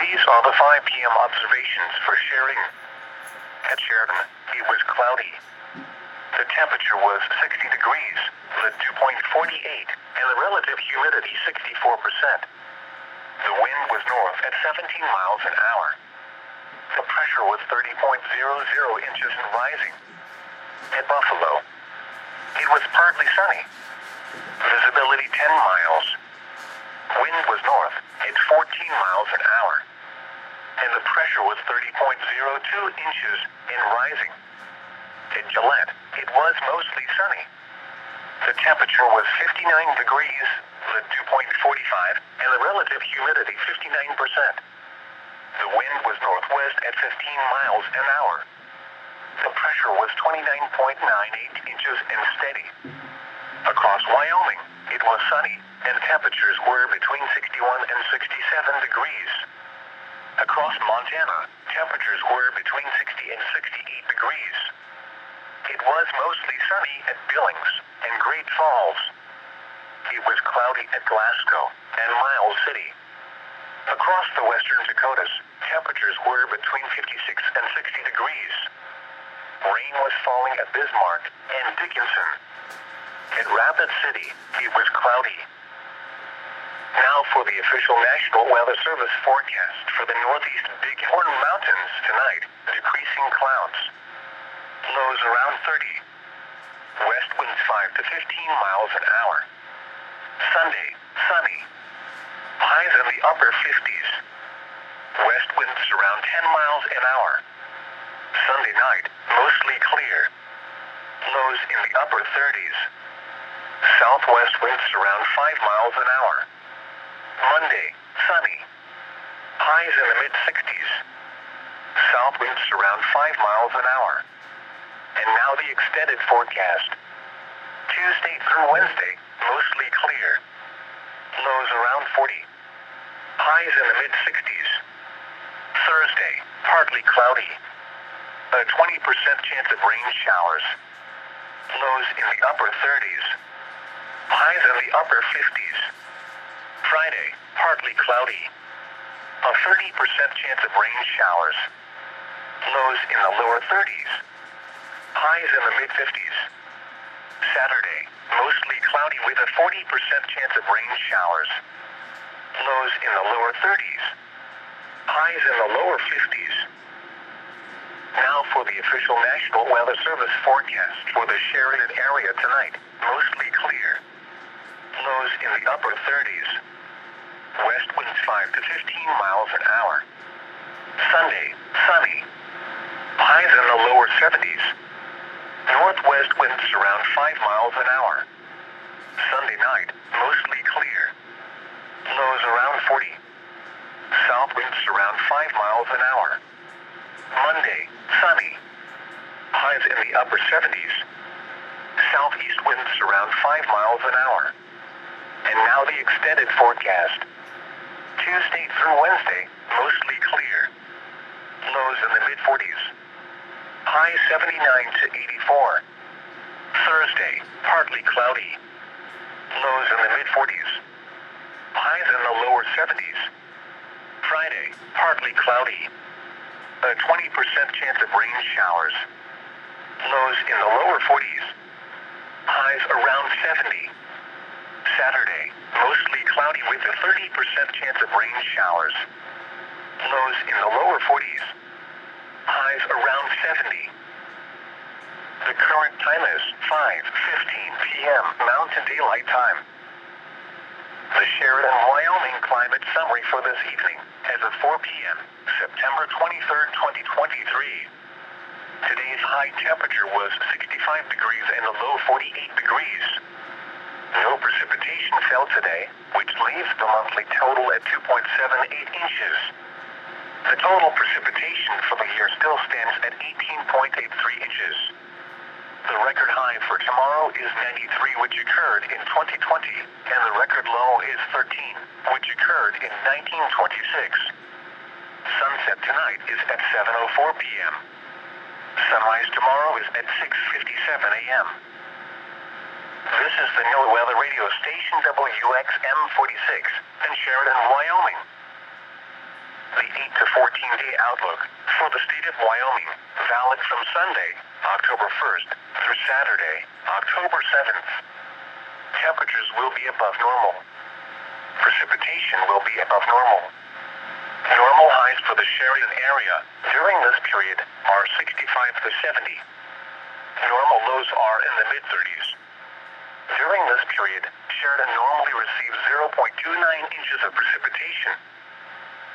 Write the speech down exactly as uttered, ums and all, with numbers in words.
These are the five p m observations for Sheridan. At Sheridan, it was cloudy. The temperature was sixty degrees, the dew point forty-eight, and the relative humidity sixty-four percent. The wind was north at seventeen miles an hour. The pressure was thirty point zero zero inches and rising. At Buffalo, it was partly sunny. Visibility ten miles. Wind was north at fourteen miles an hour. And the pressure was thirty point zero two inches and rising. At Gillette, it was mostly sunny. The temperature was fifty-nine degrees, the dew point forty-five, and the relative humidity fifty-nine percent. The wind was northwest at fifteen miles an hour. The pressure was twenty-nine point nine eight inches and steady. Across Wyoming, it was sunny, and temperatures were between sixty-one and sixty-seven degrees. Across Montana, temperatures were between sixty and sixty-eight degrees. It was mostly sunny at Billings and Great Falls. It was cloudy at Glasgow and Miles City. Across the western Dakotas, temperatures were between fifty-six and sixty degrees. Rain was falling at Bismarck and Dickinson. At Rapid City, it was cloudy. Now for the official National Weather Service forecast for the northeast Bighorn Mountains tonight. Decreasing clouds. Lows around thirty. West winds five to fifteen miles an hour. Sunday, sunny. Highs in the upper fifties. West winds around ten miles an hour. Sunday night, mostly clear. Lows in the upper thirties. Southwest winds around five miles an hour. Monday, sunny. Highs in the mid-sixties. South winds around five miles an hour. And now the extended forecast. Tuesday through Wednesday, mostly clear. Lows around forty. Highs in the mid-sixties. Thursday, partly cloudy. A twenty percent chance of rain showers. Lows in the upper thirties. Highs in the upper fifties. Friday, partly cloudy. A thirty percent chance of rain showers. Lows in the lower thirties. Highs in the mid-fifties. Saturday, mostly cloudy with a forty percent chance of rain showers. Lows in the lower thirties. Highs in the lower fifties. Now for the official National Weather Service forecast for the Sheridan area tonight. Mostly clear. Lows in the upper thirties. West winds five to fifteen miles an hour. Sunday, sunny. Highs in the lower seventies. Northwest winds around five miles an hour. Sunday night, mostly clear. Lows around forty. South winds around five miles an hour. Monday, sunny. Highs in the upper seventies. Southeast winds around five miles an hour. And now the extended forecast. Tuesday through Wednesday, mostly clear. Lows in the mid-forties. Highs seventy-nine to eighty-four. Thursday, partly cloudy. Lows in the mid-forties. Highs in the lower seventies. Friday, partly cloudy. A twenty percent chance of rain showers. Lows in the lower forties. Highs around seventy. Saturday, mostly cloudy with a thirty percent chance of rain showers. Lows in the lower forties. Highs around seventy. The current time is five fifteen p m Mountain Daylight Time. The Sheridan, Wyoming climate summary for this evening as of four p m September twenty-third, twenty twenty-three. Today's high temperature was sixty-five degrees and the low forty-eight degrees. No precipitation fell today, which leaves the monthly total at two point seven eight inches. The total precipitation for the year still stands at eighteen point eight three inches. The record high for tomorrow is ninety-three, which occurred in twenty twenty, and the record low is thirteen, which occurred in nineteen twenty-six. Sunset tonight is at seven oh four p m Sunrise tomorrow is at six fifty-seven a m This is the NOAA Weather Radio Station W X M forty-six in Sheridan, Wyoming. The the eight to fourteen day outlook for the state of Wyoming, valid from Sunday, October first, through Saturday, October seventh. Temperatures will be above normal. Precipitation will be above normal. Normal highs for the Sheridan area during this period are sixty-five to seventy. Normal lows are in the mid-thirties. During this period, Sheridan normally receives zero point two nine inches of precipitation